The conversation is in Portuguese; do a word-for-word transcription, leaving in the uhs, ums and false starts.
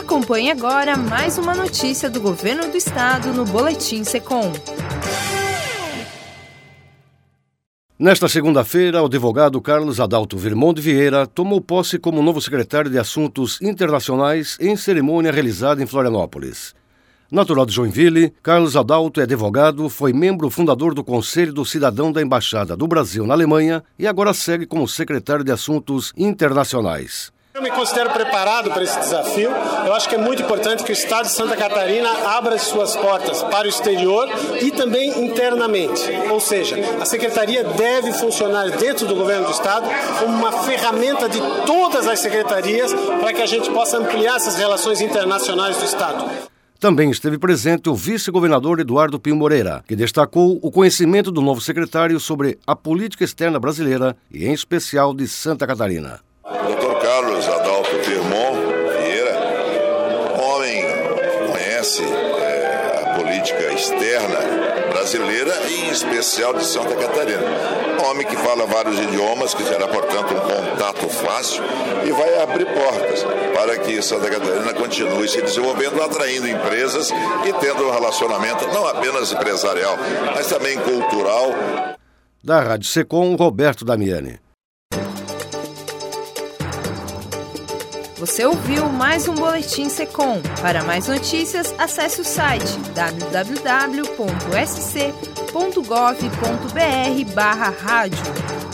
Acompanhe agora mais uma notícia do Governo do Estado no Boletim Secom. Nesta segunda-feira, o advogado Carlos Adalto Virmonde Vieira tomou posse como novo secretário de Assuntos Internacionais em cerimônia realizada em Florianópolis. Natural de Joinville, Carlos Adalto é advogado, foi membro fundador do Conselho do Cidadão da Embaixada do Brasil na Alemanha e agora segue como secretário de Assuntos Internacionais. Eu me considero preparado para esse desafio. Eu acho que é muito importante que o Estado de Santa Catarina abra as suas portas para o exterior e também internamente. Ou seja, a Secretaria deve funcionar dentro do Governo do Estado como uma ferramenta de todas as secretarias para que a gente possa ampliar essas relações internacionais do Estado. Também esteve presente o vice-governador Eduardo Pinho Moreira, que destacou o conhecimento do novo secretário sobre a política externa brasileira e, em especial, de Santa Catarina. doutor Carlos Adalto Virmonde Vieira, homem que conhece é, a política externa brasileira e em especial de Santa Catarina. Homem que fala vários idiomas, que terá, portanto, um contato fácil e vai abrir portas para que Santa Catarina continue se desenvolvendo, atraindo empresas e tendo um relacionamento não apenas empresarial, mas também cultural. Da Rádio Secom, Roberto Damiani. Você ouviu mais um Boletim Secom. Para mais notícias, acesse o site w w w ponto s c ponto gov ponto b r barra rádio.